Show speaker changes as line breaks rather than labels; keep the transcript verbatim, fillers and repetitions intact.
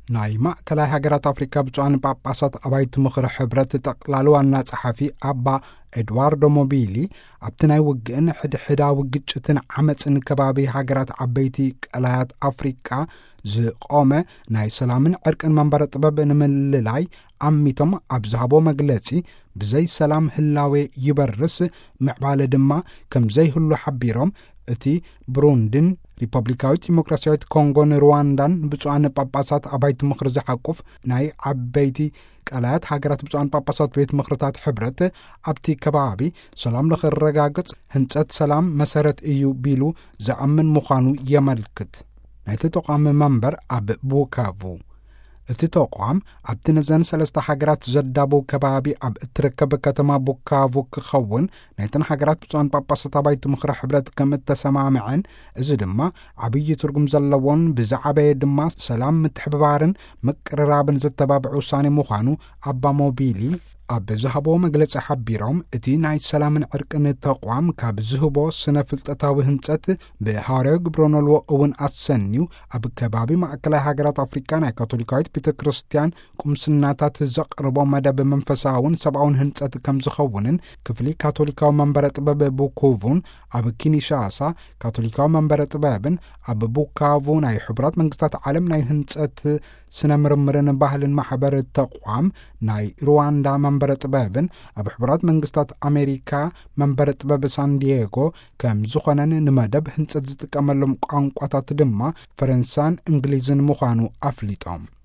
ናይ ማእከላይ ሃገራት አፍሪካ ብፁዓን ጳጳሳት አባይቲ ምኽሪ ሕብረት ጠቅላላ ዋና ጸሓፊ አባ ኤድዋርዶ ሞቢሊ ኣብቲ ናይ ውግእን ሕድሕዳዊ ግጭትን ዓመፅን ከባቢ ሃገራት ዓበይቲ ቀላያት አፍሪካ ዝቆመ ናይ ሰላምን ዕርቅን መንበረ ጥበብ ንምልላይ ኣሚቶም ኣብ ዝሃቦ መግለጺ ብዘይ ሰላም ህላዌ ይበርስ ምዕባለ ድማ ከም ዘይህሉ ሓቢሮም እቲ ብሩንድን ሪፐብሊካዊት ዲሞክራሲያዊት ኮንጎን ሩዋንዳን ብፁዓን ጳጳሳት አባይቲ ምኽሪ ዝሓቁፍ ናይ ዓበይቲ ቀላያት ሃገራት ብፁዓን ጳጳሳት ቤት ምኽርታት ሕብረት ኣብቲ ከባቢ ሰላም ንኽረጋገጽ ህንጸት ሰላም መሰረት እዩ ቢሉ ዝኣምን ምዃኑ የመልክት። ናይቲ ተቋም መንበር ኣብ ቡካቩ እቲ ተቋም ኣብቲ ነዘን ሰለስተ ሃገራት ዘዳቡ ከባቢ ኣብ እትርከብ ከተማ ቡካቩ ክኸውን ናይተን ሃገራት ብፁዓን ጳጳሳት አባይቲ ምኽሪ ሕብረት ከም እተሰማምዐን እዚ ድማ ዓብዪ ትርጉም ዘለዎን ብዛዕበየ ድማ ሰላም ምትሕብባርን ምቅርራብን ዘተባብዕ ውሳኔ ምዃኑ ኣባ ሞቢሊ ኣብ ዝሃቦ መግለጺ ሓቢሮም እቲ ናይ ሰላምን ዕርቅን ተቋም ካብ ዝህቦ ስነ ፍልጠታዊ ህንጸት ብሃዋርያዊ ግብረኖልዎ እውን ኣሰኒዩ ኣብ ከባቢ ማእከላይ ሃገራት አፍሪካ ናይ ካቶሊካዊት ቤተ ክርስቲያን ቁምስናታት ዘቕርቦ መደብ መንፈሳውን ሰብኣውን ህንጸት ከም ዝኸውንን ክፍሊ ካቶሊካዊ መንበረ ጥበብ ቡካቩን ኣብ ኪንሻሳ ካቶሊካዊ መንበረ ጥበብን ኣብ ቡካቩ ናይ ሕቡራት መንግስታት ዓለም ናይ ህንጸት ስነ ምርምርን ባህልን ማሕበር ተቋም ናይ ሩዋንዳ መንበረ ጥበብን ኣብ ሕቡራት መንግስታት ኣሜሪካ መንበረ ጥበብ ሳንዲየጎ ከም ዝኾነን ንመደብ ህንጸት ዝጥቀመሎም ቋንቋታት ድማ ፈረንሳን እንግሊዝን ምዃኑ ኣፍሊጦም